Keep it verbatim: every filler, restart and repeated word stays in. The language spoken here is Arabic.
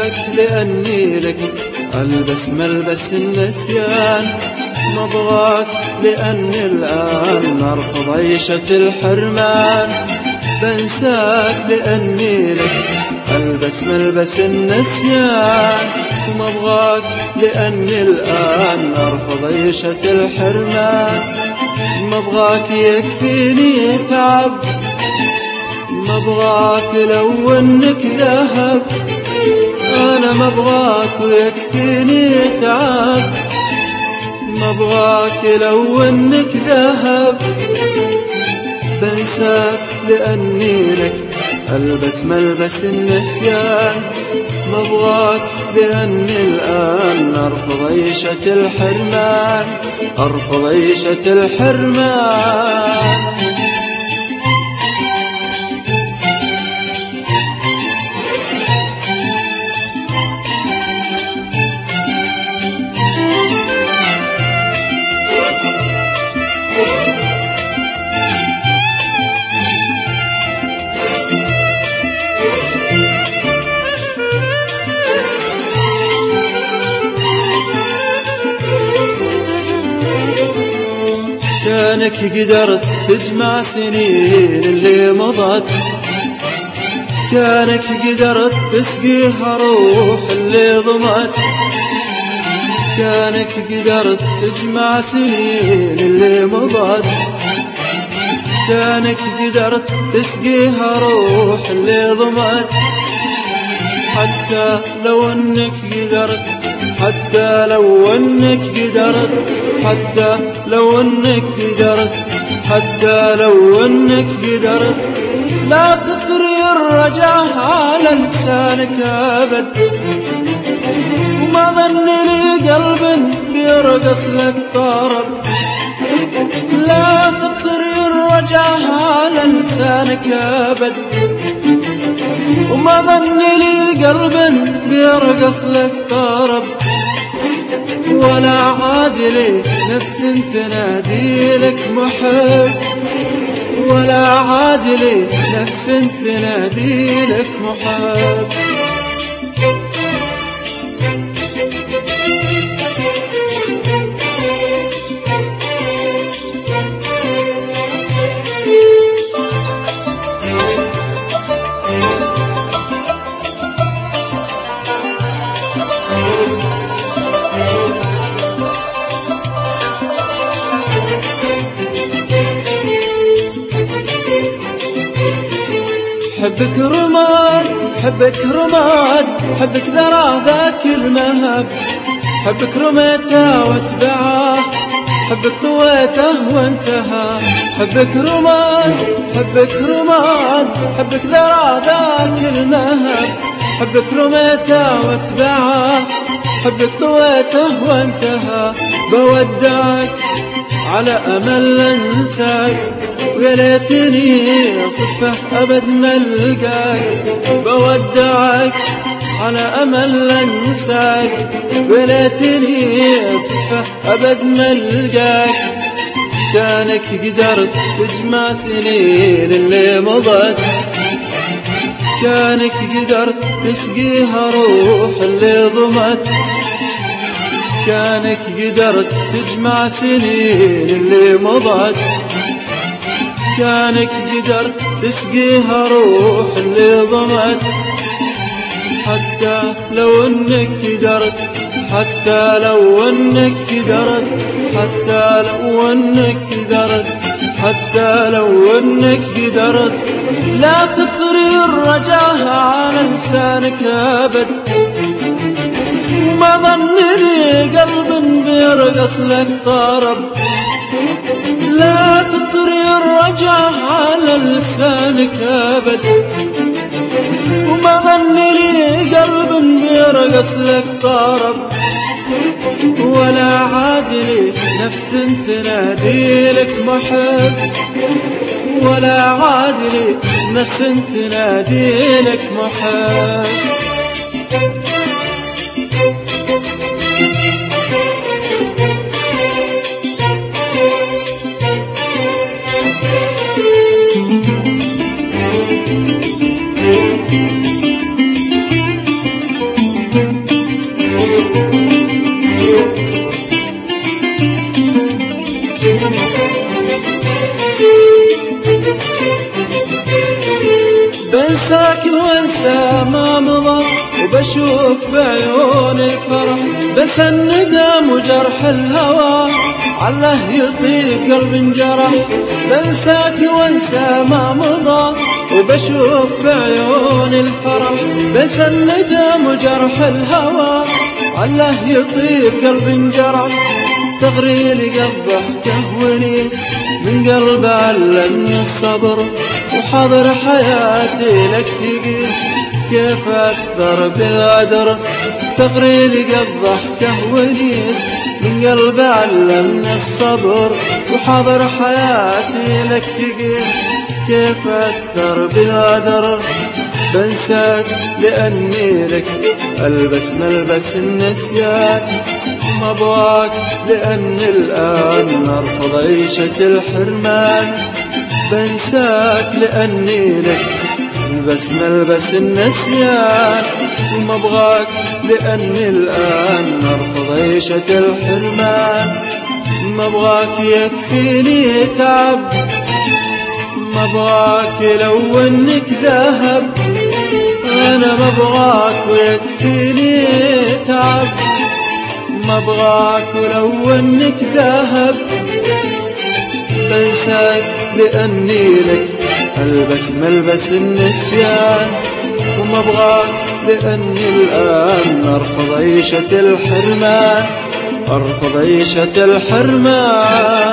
بودعك لأني لك ألبس ملبس النسيان، مبغاك لأني الآن أرفض عيشة الحرمان. بنساك لأني لك ألبس ملبس النسيان، ومبغاك لأني الآن أرفض عيشة الحرمان. مبغاك يكفيني تعب، مبغاك لو انك ذهب، انا مبغاك ويكفيني تعب، مبغاك لو انك ذهب. بنساك لأني لك ألبس ملبس النسيان، مبغاك لأني الآن أرفض عيشة الحرمان، أرفض عيشة الحرمان. كانك قدرت تجمع سنين اللي مضت، كانك قدرت تسقيها روح اللي ضمت، كانك قدرت تجمع سنين اللي مضت، كانك قدرت تسقيها روح اللي ضمت. حتى لو انك قدرت، حتى لو انك قدرت، حتى لو انك قدرت، حتى لو انك قدرت، لا تطري الرجاء على لسانك ابد. وما ظن لي قلب بيرقص لك طرب، لا تطري الرجاء على لسانك ابد. وما ظن لي قلب بيرقص لك طرب، ولا عاد لي نفس تنادي لك محب، ولا عاد لي نفس تنادي لك محب. حبك رماد، حبك رماد، حبك ذرى ذاك المهب، حبك رميته واتبعه، حبك طويته وانتهى. حبك رماد، حبك رماد، حبك ذرى ذاك المهب، حبك رميته واتبعه، حبك طويته وانتهى. بودعك على أمل انساك، ويا ليتني صدفة أبد ما ألقاك. بودعك على أمل انساك، ويا ليتني صدفة أبد ما ألقاك. كانك قدرت تجمع سنين اللي مضت، كانك قدرت تسقيها روح اللي ضمت، كانك قدرت تجمع سنين اللي مضت، كانك قدرت تسقيها روح اللي ضمت. حتى لو انك قدرت، حتى لو انك قدرت، حتى لو انك قدرت، حتى لو انك قدرت، لا تطري الرجاء على لسانك ابد. وما ظن لي قلب بيرقص لك طرب، لا تطري الرجاء على لسانك ابد. وما ظن لي قلب بيرقص لك طرب، ولا عاد لي نفس تنادي لك محب، ولا عاد لي نفس تنادي لك محب. Thank you. وبشوف بعيون الفرح بس الندم وجرح الهوى عله يطيب قلب انجرح بنساك وانسى ما مضى وبشوف بعيون الفرح بس الندم وجرح الهوى عله يطيب قلب انجرح تغري لي ضحكه ونيس من قلب علمني الصبر وحاضر حياتي لك يقيس كيف أكثر بالغدر تغري لي ضحكه ونيس من قلب علمني الصبر وحاضر حياتي لك يقيس كيف أكثر بالغدر بنساك لأني لك ألبس ملبس النسيان ما أبغاك لأني الآن أرفض عيشة الحرمان بنساك لأني لك ألبس ملبس النسيان ما أبغاك لأني الآن أرفض عيشة الحرمان ما أبغاك يكفيني تعب ما أبغاك لو أنك ذهب أنا ما أبغاك ويكفيني تعب ما أبغاك ولو أنك ذهب بنساك لأني لك ألبس ملبس النسيان وما أبغاك لأني الآن أرفض عيشة الحرمان أرفض عيشة الحرمان